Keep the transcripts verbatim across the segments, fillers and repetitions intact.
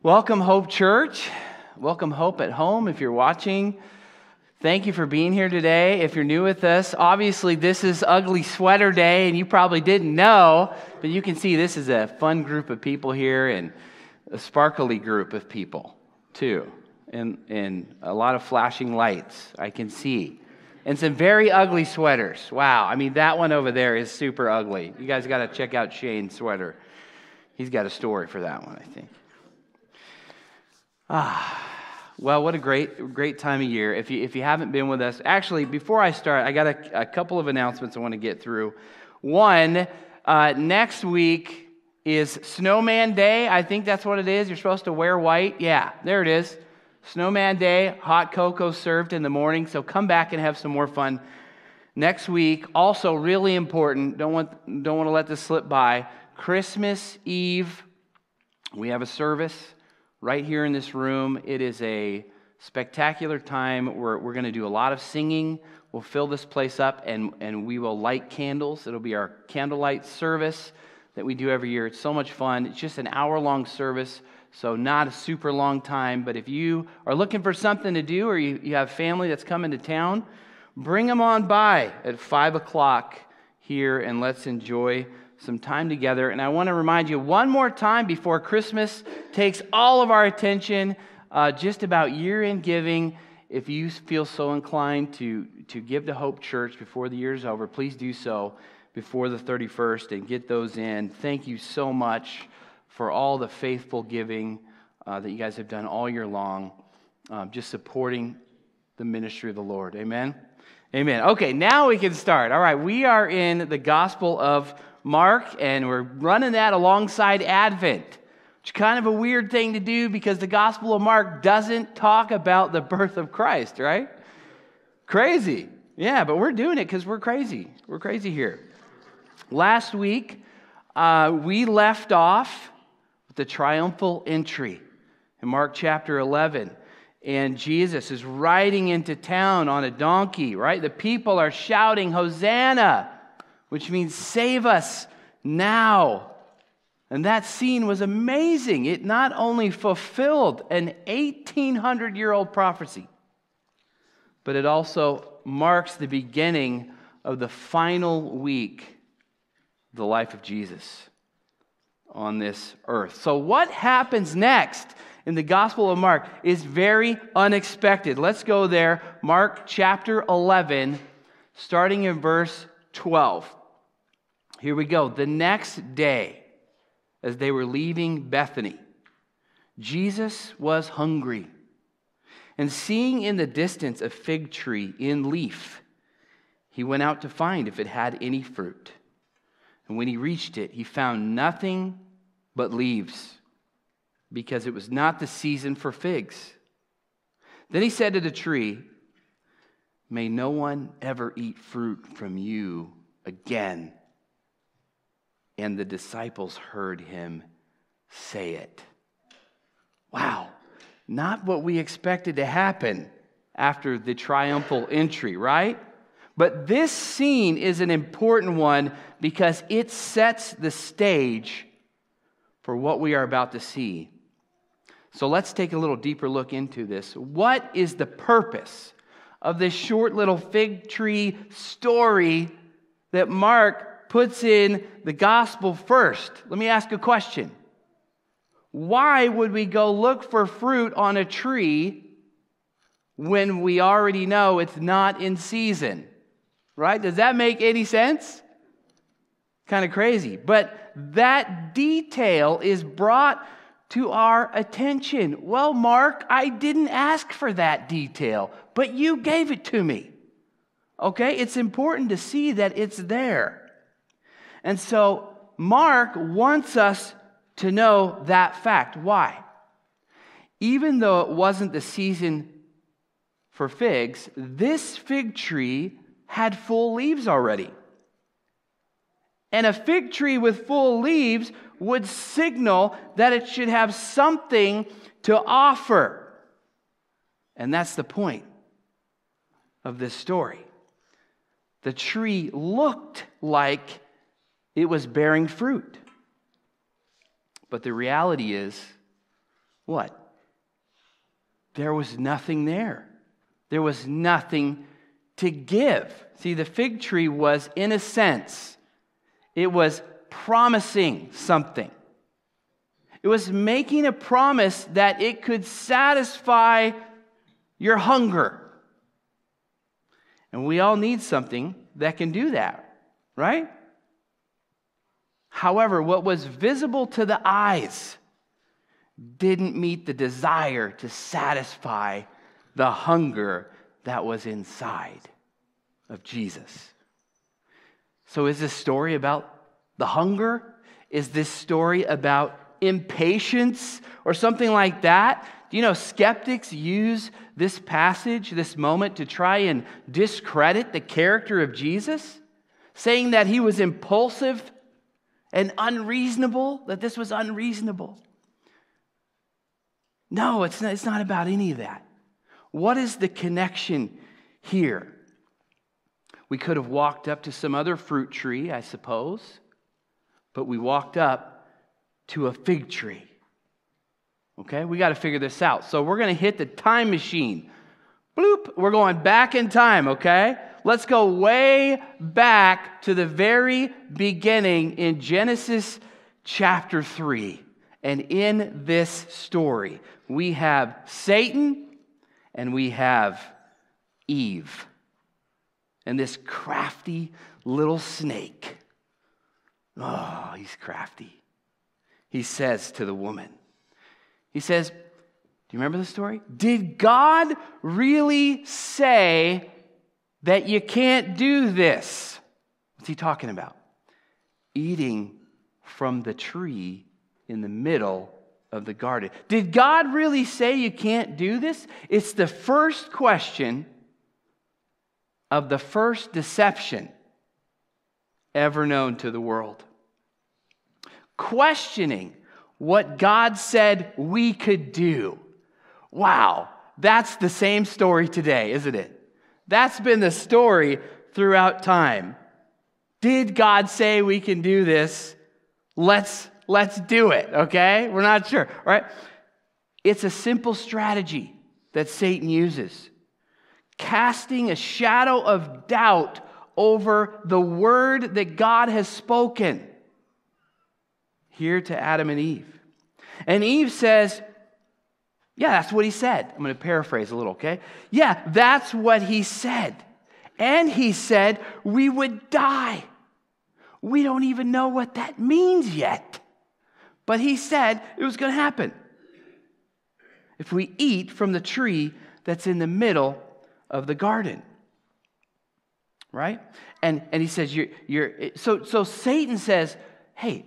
Welcome, Hope Church. Welcome, Hope at Home. If you're watching, thank you for being here today. If you're new with us, obviously this is Ugly Sweater Day, and you probably didn't know, but you can see this is a fun group of people here and a sparkly group of people, too, and, and a lot of flashing lights I can see. And some very ugly sweaters. Wow, I mean, that one over there is super ugly. You guys got to check out Shane's sweater. He's got a story for that one, I think. Ah, well, what a great, great time of year. If you if you haven't been with us, actually, before I start, I got a, a couple of announcements I want to get through. One, uh, next week is Snowman Day. I think that's what it is. You're supposed to wear white. Yeah, there it is. Snowman Day, hot cocoa served in the morning. So come back and have some more fun next week. Also, really important. Don't want don't want to let this slip by. Christmas Eve, we have a service right here in this room. It is a spectacular time. We're, we're going to do a lot of singing. We'll fill this place up, and, and we will light candles. It'll be our candlelight service that we do every year. It's so much fun. It's just an hour-long service, so not a super long time. But if you are looking for something to do, or you, you have family that's coming to town, bring them on by at five o'clock here, and let's enjoy some time together. And I want to remind you one more time before Christmas takes all of our attention, uh, just about year-end giving. If you feel so inclined to, to give to Hope Church before the year is over, please do so before the thirty-first and get those in. Thank you so much for all the faithful giving uh, that you guys have done all year long, um, just supporting the ministry of the Lord. Amen? Amen. Okay, now we can start. All right, we are in the Gospel of Mark, and we're running that alongside Advent, which is kind of a weird thing to do because the Gospel of Mark doesn't talk about the birth of Christ, right? Crazy. Yeah, but we're doing it because we're crazy. We're crazy here. Last week, uh, we left off with the triumphal entry in Mark chapter eleven. And Jesus is riding into town on a donkey, right? The people are shouting, Hosanna, which means save us now. And that scene was amazing. It not only fulfilled an eighteen hundred year old prophecy, but it also marks the beginning of the final week of the life of Jesus on this earth. So what happens next in the Gospel of Mark is very unexpected. Let's go there. Mark chapter eleven, starting in verse twelve. Here we go. The next day, as they were leaving Bethany, Jesus was hungry. And seeing in the distance a fig tree in leaf, he went out to find if it had any fruit. And when he reached it, he found nothing but leaves, because it was not the season for figs. Then he said to the tree, may no one ever eat fruit from you again. And the disciples heard him say it. Wow, not what we expected to happen after the triumphal entry, right? But this scene is an important one because it sets the stage for what we are about to see. So let's take a little deeper look into this. What is the purpose of this short little fig tree story that Mark puts in the gospel first? Let me ask a question. Why would we go look for fruit on a tree when we already know it's not in season? Right? Does that make any sense? Kind of crazy. But that detail is brought to our attention. Well, Mark, I didn't ask for that detail, but you gave it to me. Okay? It's important to see that it's there. And so Mark wants us to know that fact. Why? Even though it wasn't the season for figs, this fig tree had full leaves already. And a fig tree with full leaves would signal that it should have something to offer. And that's the point of this story. The tree looked like it was bearing fruit. But the reality is, what? There was nothing there. There was nothing to give. See, the fig tree was, in a sense, it was promising something. It was making a promise that it could satisfy your hunger. And we all need something that can do that, right? However, what was visible to the eyes didn't meet the desire to satisfy the hunger that was inside of Jesus. So is this story about the hunger? Is this story about impatience or something like that? Do you know skeptics use this passage, this moment, to try and discredit the character of Jesus, saying that he was impulsive and unreasonable, that this was unreasonable? No, it's not, it's not about any of that. What is the connection here? We could have walked up to some other fruit tree, I suppose, but we walked up to a fig tree. Okay, we got to figure this out. So we're going to hit the time machine. Bloop, we're going back in time, okay? Let's go way back to the very beginning in Genesis chapter three. And in this story, we have Satan and we have Eve. And this crafty little snake. Oh, he's crafty. He says to the woman, he says, do you remember the story? Did God really say that you can't do this? What's he talking about? Eating from the tree in the middle of the garden. Did God really say you can't do this? It's the first question of the first deception ever known to the world. Questioning what God said we could do. Wow, that's the same story today, isn't it? That's been the story throughout time. Did God say we can do this? Let's let's do it, okay? We're not sure, right? It's a simple strategy that Satan uses. Casting a shadow of doubt over the word that God has spoken here to Adam and Eve. And Eve says, yeah, that's what he said. I'm going to paraphrase a little, okay? Yeah, that's what he said. And he said we would die. We don't even know what that means yet. But he said it was going to happen if we eat from the tree that's in the middle of the garden. Right? And and he says, you're, you're so, so Satan says, hey,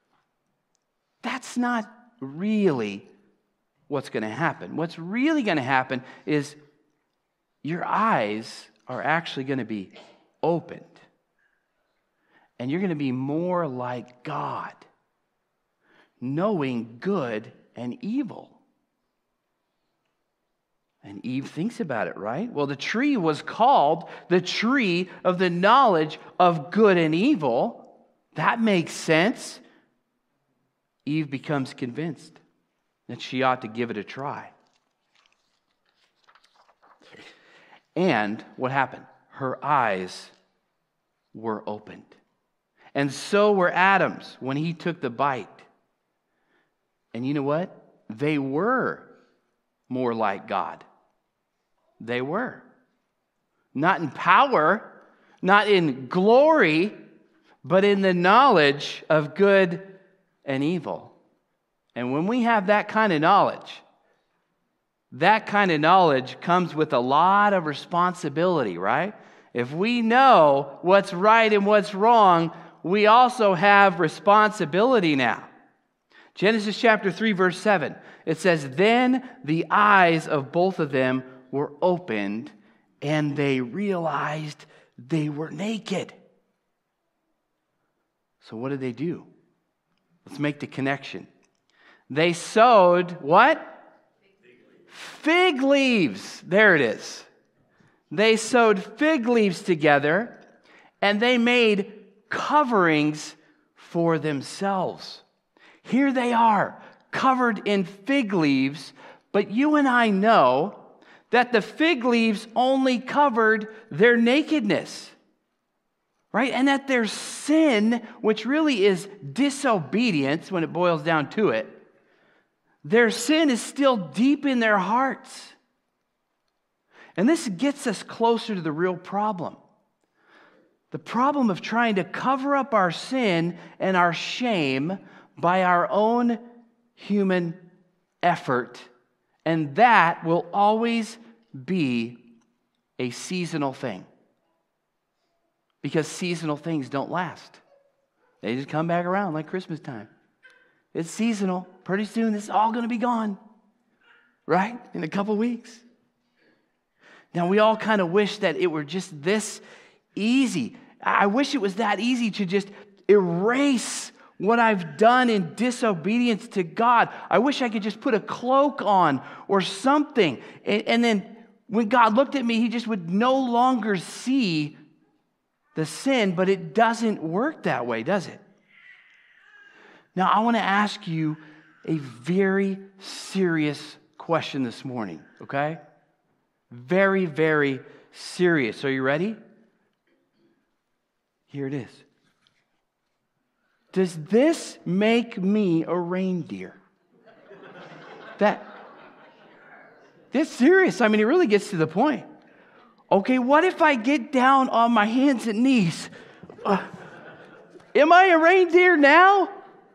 that's not really what's going to happen. What's really going to happen is your eyes are actually going to be opened. And you're going to be more like God, knowing good and evil. And Eve thinks about it, right? Well, the tree was called the tree of the knowledge of good and evil. That makes sense. Eve becomes convinced that she ought to give it a try. And what happened? Her eyes were opened. And so were Adam's when he took the bite. And you know what? They were more like God. They were. Not in power, not in glory, but in the knowledge of good and evil. And when we have that kind of knowledge, that kind of knowledge comes with a lot of responsibility, right? If we know what's right and what's wrong, we also have responsibility now. Genesis chapter three, verse seven, it says, then the eyes of both of them were opened, and they realized they were naked. So what did they do? Let's make the connection. They sewed what? Fig leaves. Fig leaves. There it is. They sewed fig leaves together, and they made coverings for themselves. Here they are, covered in fig leaves, but you and I know that the fig leaves only covered their nakedness, right? And that their sin, which really is disobedience when it boils down to it, their sin is still deep in their hearts. And this gets us closer to the real problem. The problem of trying to cover up our sin and our shame by our own human effort. And that will always be a seasonal thing. Because seasonal things don't last. They just come back around like Christmas time. It's seasonal. Pretty soon it's all going to be gone. Right? In a couple weeks. Now we all kind of wish that it were just this easy. I wish it was that easy to just erase what I've done in disobedience to God. I wish I could just put a cloak on or something. And, and then when God looked at me, he just would no longer see the sin, but it doesn't work that way, does it? Now, I want to ask you a very serious question this morning, okay? Very, very serious. Are you ready? Here it is. Does this make me a reindeer? That, that's serious. I mean, it really gets to the point. Okay, what if I get down on my hands and knees? Uh, am I a reindeer now?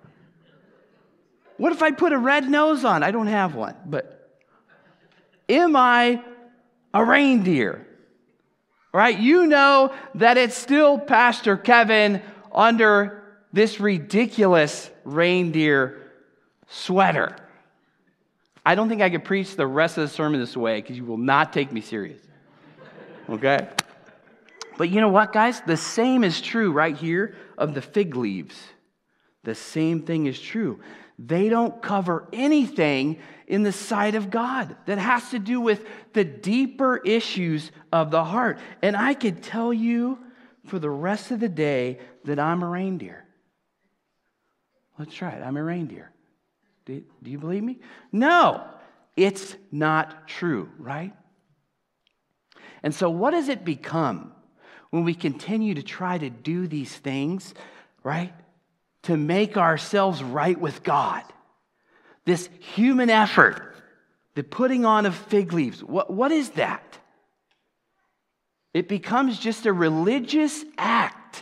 What if I put a red nose on? I don't have one, but am I a reindeer? Right? You know that it's still Pastor Kevin under this ridiculous reindeer sweater. I don't think I could preach the rest of the sermon this way because you will not take me serious. Okay? But you know what, guys? The same is true right here of the fig leaves. The same thing is true. They don't cover anything in the sight of God that has to do with the deeper issues of the heart. And I could tell you for the rest of the day that I'm a reindeer. Let's try it. I'm a reindeer. Do, do you believe me? No, it's not true, right? And so what does it become when we continue to try to do these things, right? To make ourselves right with God. This human effort, the putting on of fig leaves, what, what is that? It becomes just a religious act.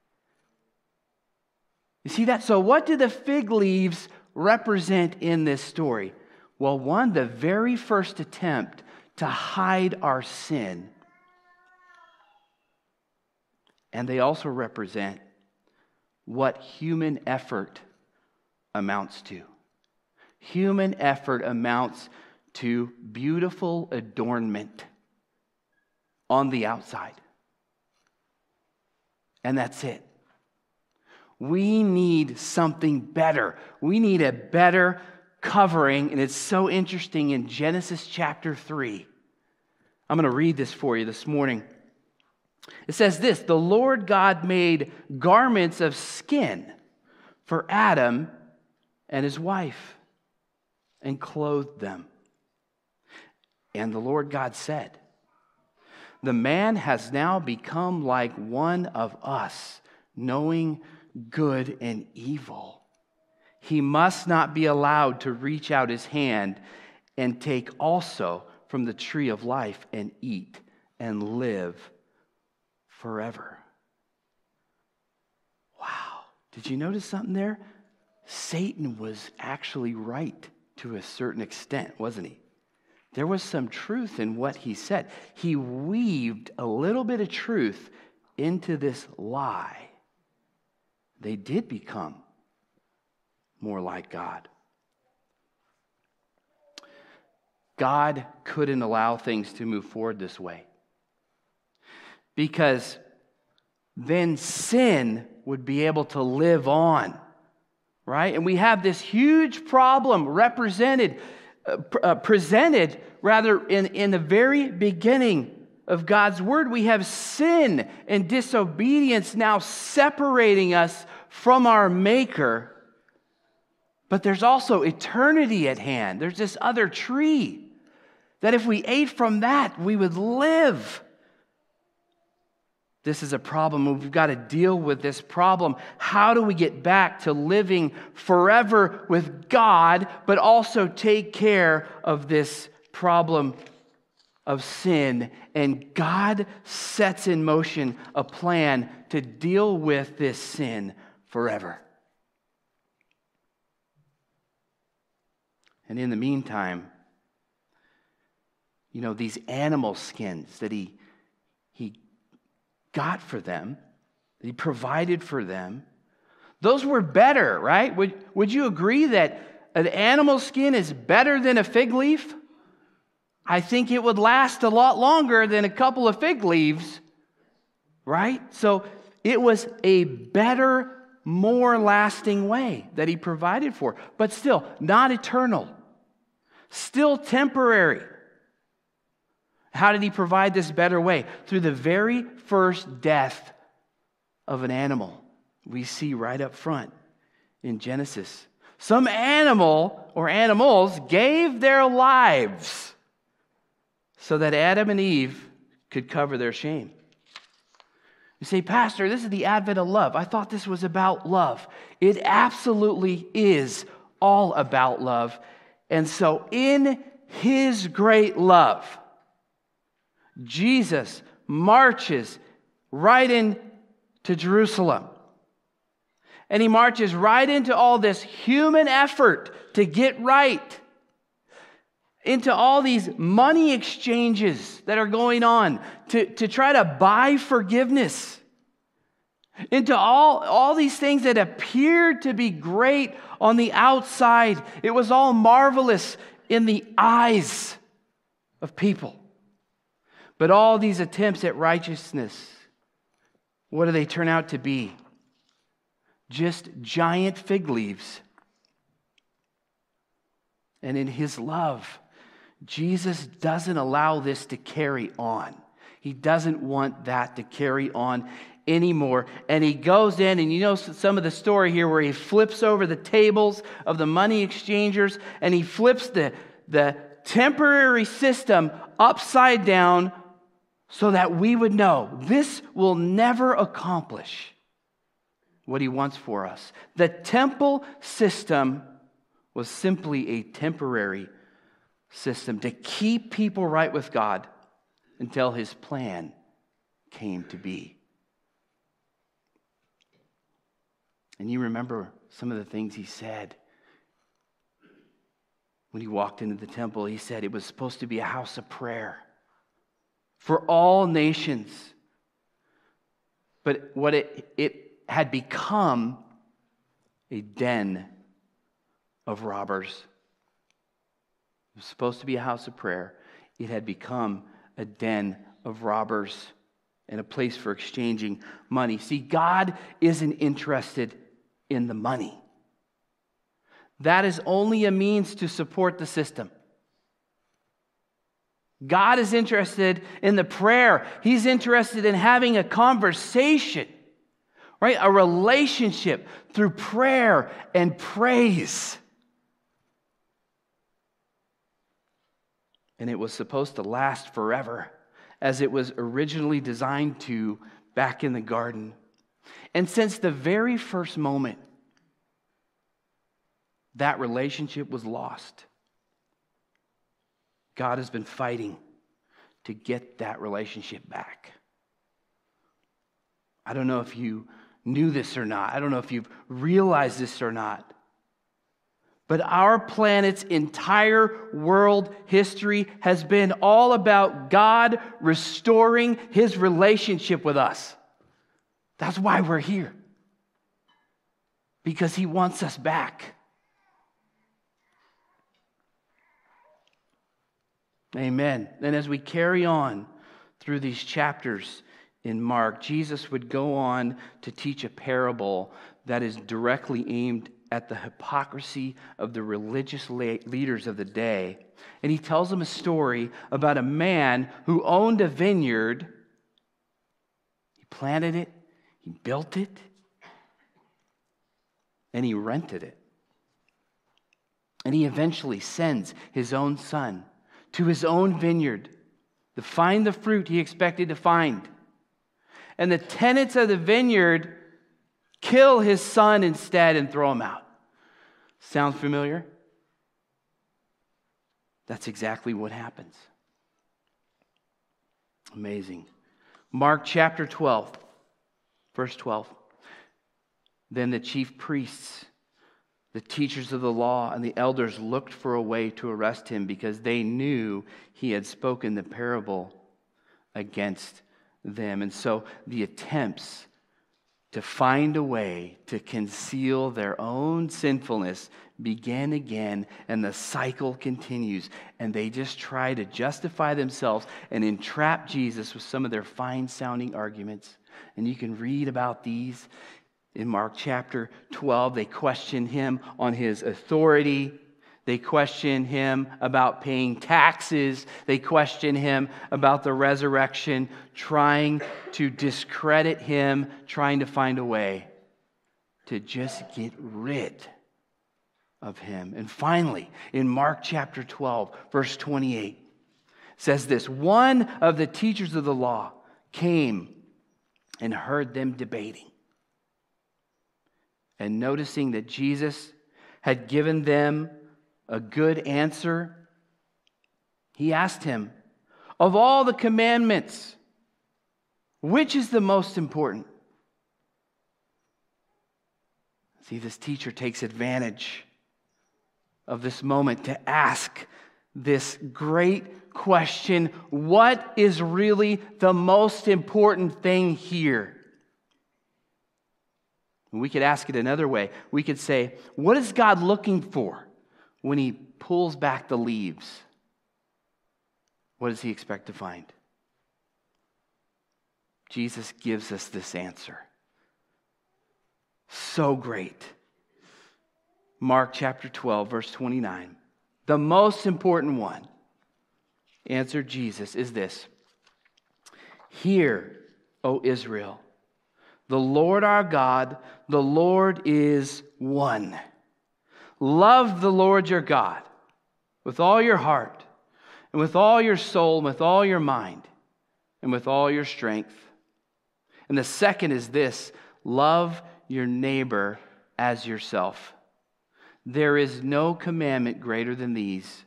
You see that? So what do the fig leaves represent in this story? Well, one, the very first attempt to hide our sin. And they also represent what human effort amounts to. Human effort amounts to beautiful adornment on the outside. And that's it. We need something better. We need a better covering, and it's so interesting in Genesis chapter three. I'm going to read this for you this morning. It says this, the Lord God made garments of skin for Adam and his wife and clothed them. And the Lord God said, the man has now become like one of us, knowing good and evil. He must not be allowed to reach out his hand and take also from the tree of life and eat and live forever. Wow. Did you notice something there? Satan was actually right to a certain extent, wasn't he? There was some truth in what he said. He weaved a little bit of truth into this lie. They did become more like God. God couldn't allow things to move forward this way, because then sin would be able to live on, right? And we have this huge problem represented, uh, uh, presented rather in, in the very beginning of God's word. We have sin and disobedience now separating us from our Maker. But there's also eternity at hand. There's this other tree that if we ate from that, we would live. This is a problem. We've got to deal with this problem. How do we get back to living forever with God, but also take care of this problem of sin? And God sets in motion a plan to deal with this sin forever. And in the meantime, you know, these animal skins that he, he got for them, that he provided for them, those were better, right? Would, would you agree that an animal skin is better than a fig leaf? I think it would last a lot longer than a couple of fig leaves, right? So it was a better, more lasting way that he provided for, but still not eternal, still temporary. How did he provide this better way? Through the very first death of an animal. We see right up front in Genesis. Some animal or animals gave their lives so that Adam and Eve could cover their shame. You say, Pastor, this is the advent of love. I thought this was about love. It absolutely is all about love. And so in his great love, Jesus marches right into Jerusalem. And he marches right into all this human effort to get right, into all these money exchanges that are going on to, to try to buy forgiveness, into all, all these things that appeared to be great on the outside. It was all marvelous in the eyes of people. But all these attempts at righteousness, what do they turn out to be? Just giant fig leaves. And in his love, Jesus doesn't allow this to carry on. He doesn't want that to carry on anymore. And he goes in, and you know some of the story here where he flips over the tables of the money exchangers, and he flips the, the temporary system upside down so that we would know this will never accomplish what he wants for us. The temple system was simply a temporary system to keep people right with God until his plan came to be. And you remember some of the things he said when he walked into the temple. He said it was supposed to be a house of prayer for all nations. But what it, it had become a den of robbers. It was supposed to be a house of prayer. It had become a den of robbers and a place for exchanging money. See, God isn't interested in the money. That is only a means to support the system. God is interested in the prayer. He's interested in having a conversation, right? A relationship through prayer and praise. And it was supposed to last forever, as it was originally designed to back in the garden. And since the very first moment, that relationship was lost. God has been fighting to get that relationship back. I don't know if you knew this or not. I don't know if you've realized this or not. But our planet's entire world history has been all about God restoring his relationship with us. That's why we're here. Because he wants us back. Amen. And as we carry on through these chapters in Mark, Jesus would go on to teach a parable that is directly aimed at the hypocrisy of the religious leaders of the day. And he tells them a story about a man who owned a vineyard. He planted it, he built it, and he rented it. And he eventually sends his own son to his own vineyard to find the fruit he expected to find. And the tenants of the vineyard kill his son instead and throw him out. Sound familiar? That's exactly what happens. Amazing. Mark chapter twelve, verse twelve. Then the chief priests, the teachers of the law, and the elders looked for a way to arrest him because they knew he had spoken the parable against them. And so the attempts to find a way to conceal their own sinfulness begin again, and the cycle continues. And they just try to justify themselves and entrap Jesus with some of their fine-sounding arguments. And you can read about these in Mark chapter twelve. They question him on his authority. They question him about paying taxes. They question him about the resurrection, trying to discredit him, trying to find a way to just get rid of him. And finally, in Mark chapter twelve, verse twenty-eight, says this: one of the teachers of the law came and heard them debating. And noticing that Jesus had given them a good answer, he asked him, of all the commandments, which is the most important? See, this teacher takes advantage of this moment to ask this great question: what is really the most important thing here? We could ask it another way. We could say, what is God looking for when he pulls back the leaves? What does he expect to find? Jesus gives us this answer. So great. Mark chapter twelve, verse twenty-nine. The most important one, answered Jesus, is this: hear, O Israel, the Lord our God, the Lord is one. Love the Lord your God with all your heart, and with all your soul, and with all your mind, and with all your strength. And the second is this: love your neighbor as yourself. There is no commandment greater than these.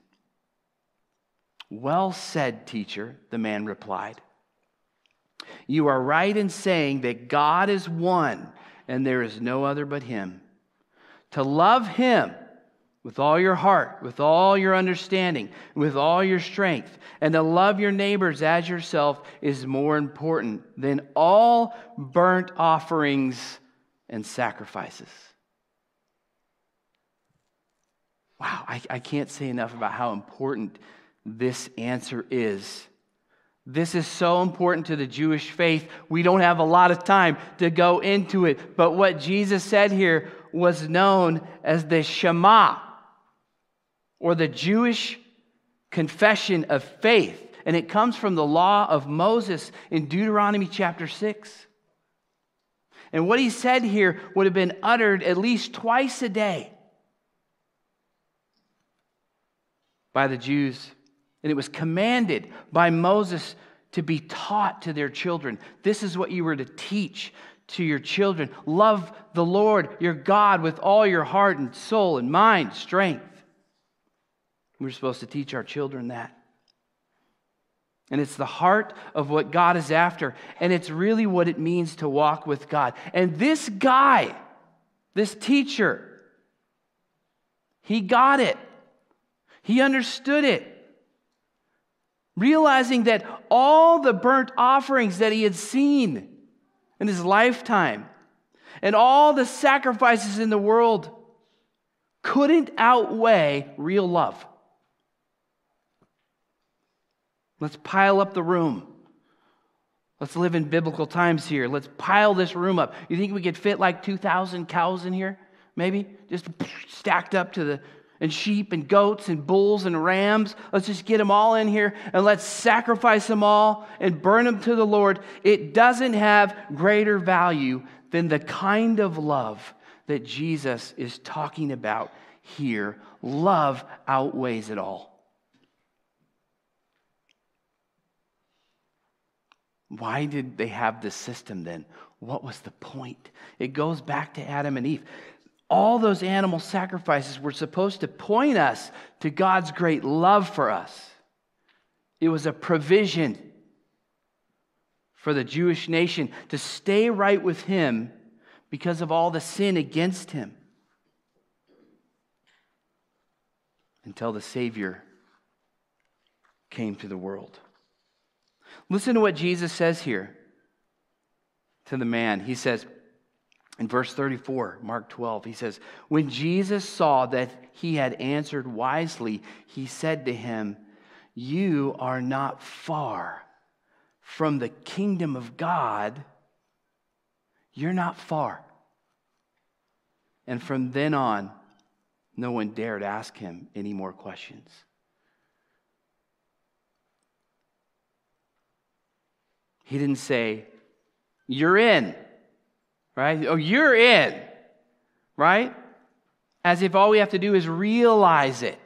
Well said, teacher, the man replied. You are right in saying that God is one, and there is no other but him. To love him with all your heart, with all your understanding, with all your strength, and to love your neighbors as yourself is more important than all burnt offerings and sacrifices. Wow, I, I can't say enough about how important this answer is. This is so important to the Jewish faith. We don't have a lot of time to go into it, but what Jesus said here was known as the Shema, or the Jewish confession of faith. And it comes from the law of Moses in Deuteronomy chapter six. And what he said here would have been uttered at least twice a day by the Jews. And it was commanded by Moses to be taught to their children. This is what you were to teach to your children. Love the Lord your God with all your heart and soul and mind, strength. We're supposed to teach our children that. And it's the heart of what God is after. And it's really what it means to walk with God. And this guy, this teacher, he got it. He understood it. Realizing that all the burnt offerings that he had seen in his lifetime and all the sacrifices in the world couldn't outweigh real love. Let's pile up the room. Let's live in biblical times here. Let's pile this room up. You think we could fit like two thousand cows in here? Maybe? Just stacked up to the... and sheep and goats and bulls and rams. Let's just get them all in here and let's sacrifice them all and burn them to the Lord. It doesn't have greater value than the kind of love that Jesus is talking about here. Love outweighs it all. Why did they have this system then? What was the point? It goes back to Adam and Eve. All those animal sacrifices were supposed to point us to God's great love for us. It was a provision for the Jewish nation to stay right with Him because of all the sin against Him. Until the Savior came to the world. Listen to what Jesus says here to the man. He says in verse thirty-four, Mark twelve, he says, when Jesus saw that he had answered wisely, he said to him, you are not far from the kingdom of God. You're not far. And from then on, no one dared ask him any more questions. He didn't say, you're in, right? Oh, you're in, right? As if all we have to do is realize it.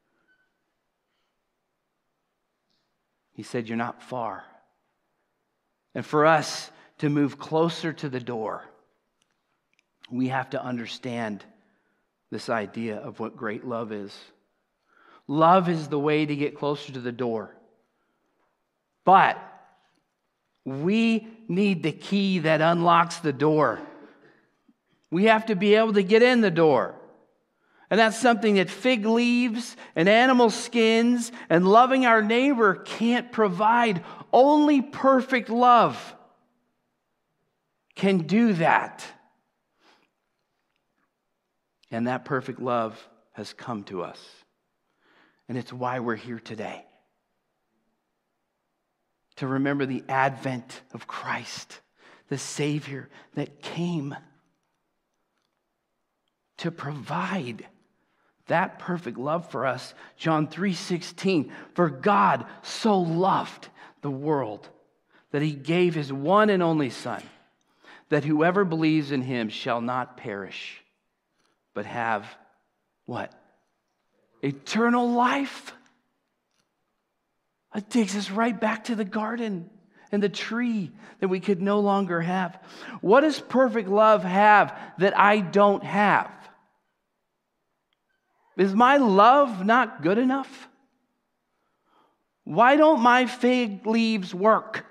He said, you're not far. And for us to move closer to the door, we have to understand this idea of what great love is. Love is the way to get closer to the door. But we need the key that unlocks the door. We have to be able to get in the door. And that's something that fig leaves and animal skins and loving our neighbor can't provide. Only perfect love can do that. And that perfect love has come to us. And it's why we're here today. To remember the advent of Christ, the Savior that came to provide that perfect love for us. John three sixteen, for God so loved the world that He gave His one and only Son, that whoever believes in Him shall not perish, but have what? Eternal life. It takes us right back to the garden and the tree that we could no longer have. What does perfect love have that I don't have? Is my love not good enough? Why don't my fig leaves work?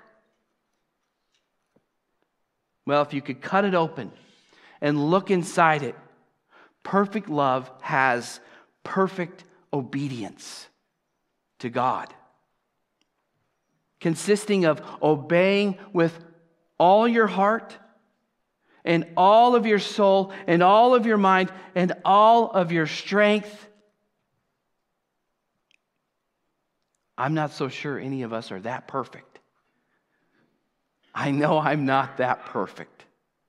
Well, if you could cut it open and look inside it, perfect love has perfect obedience to God, consisting of obeying with all your heart and all of your soul and all of your mind and all of your strength. I'm not so sure any of us are that perfect. I know I'm not that perfect.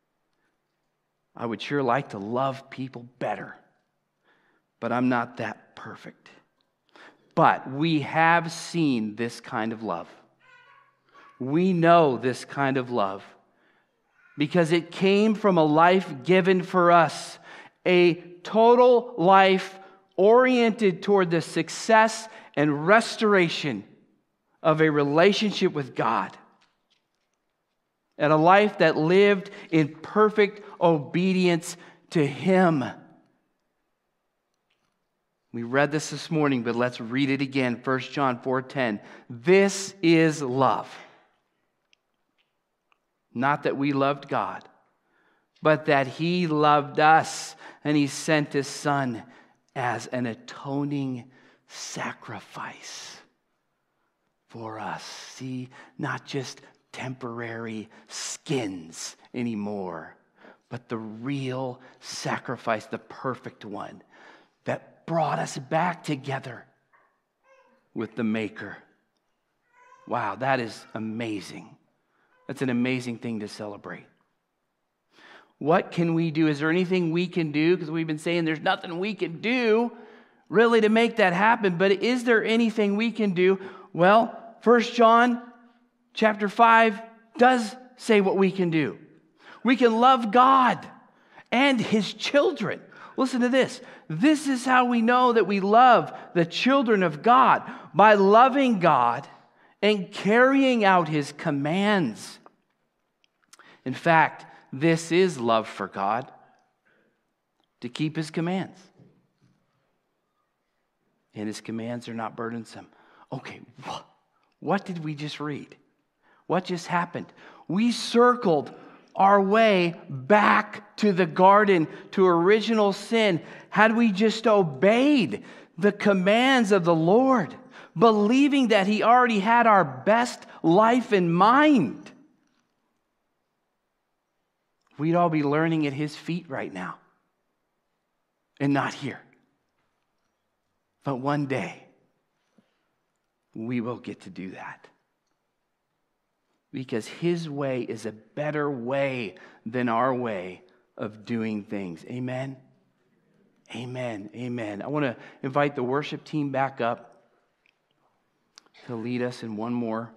I would sure like to love people better, but I'm not that perfect. But we have seen this kind of love. We know this kind of love because it came from a life given for us, a total life oriented toward the success and restoration of a relationship with God, and a life that lived in perfect obedience to Him. We read this this morning, but let's read it again. First John four ten. This is love. Not that we loved God, but that He loved us, and He sent His Son as an atoning sacrifice for us. See, not just temporary skins anymore, but the real sacrifice, the perfect one that brought us back together with the Maker. Wow, that is amazing. That's an amazing thing to celebrate. What can we do? Is there anything we can do? Because we've been saying there's nothing we can do really to make that happen. But is there anything we can do? Well, First John chapter five does say what we can do. We can love God and His children. Listen to this. This is how we know that we love the children of God, by loving God and carrying out His commands. In fact, this is love for God, to keep His commands. And His commands are not burdensome. Okay, what did we just read? What just happened? We circled our way back to the garden, to original sin, had we just obeyed the commands of the Lord, believing that He already had our best life in mind. We'd all be learning at His feet right now, and not here. But one day, we will get to do that. Because His way is a better way than our way of doing things. Amen? Amen. Amen. I want to invite the worship team back up to lead us in one more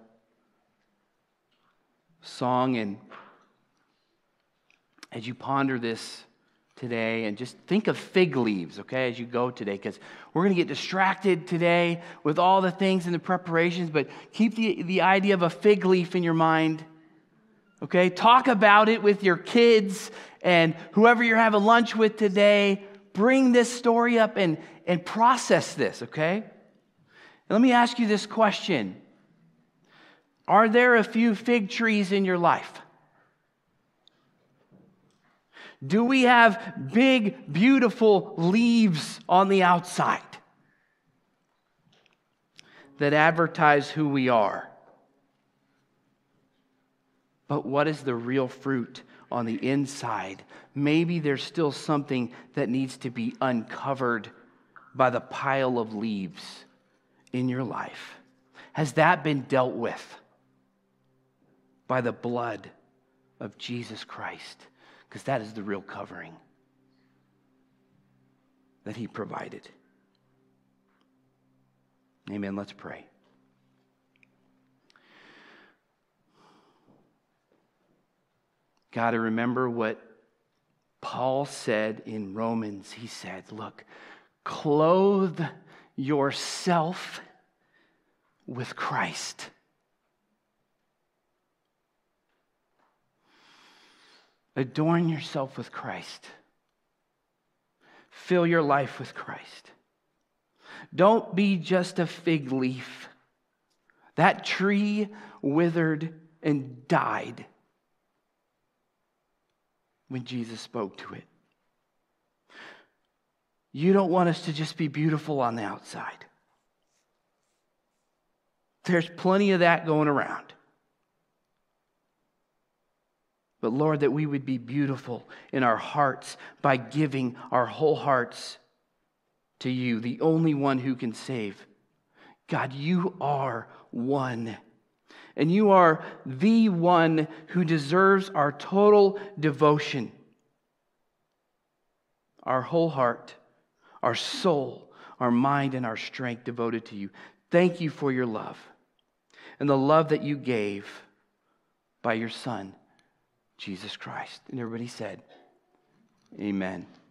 song. And as you ponder this today, and just think of fig leaves, okay, as you go today, because we're going to get distracted today with all the things and the preparations, but keep the, the idea of a fig leaf in your mind, okay? Talk about it with your kids and whoever you're having lunch with today. Bring this story up and, and process this, okay? And let me ask you this question. Are there a few fig trees in your life? Do we have big, beautiful leaves on the outside that advertise who we are? But what is the real fruit on the inside? Maybe there's still something that needs to be uncovered by the pile of leaves in your life. Has that been dealt with by the blood of Jesus Christ? Because that is the real covering that He provided. Amen. Let's pray. God, I remember what Paul said in Romans. He said, look, clothe yourself with Christ. Adorn yourself with Christ. Fill your life with Christ. Don't be just a fig leaf. That tree withered and died when Jesus spoke to it. You don't want us to just be beautiful on the outside. There's plenty of that going around. But Lord, that we would be beautiful in our hearts by giving our whole hearts to You, the only one who can save. God, You are one. And You are the one who deserves our total devotion. Our whole heart, our soul, our mind, and our strength devoted to You. Thank You for Your love and the love that You gave by Your Son, Jesus Christ. And everybody said, amen.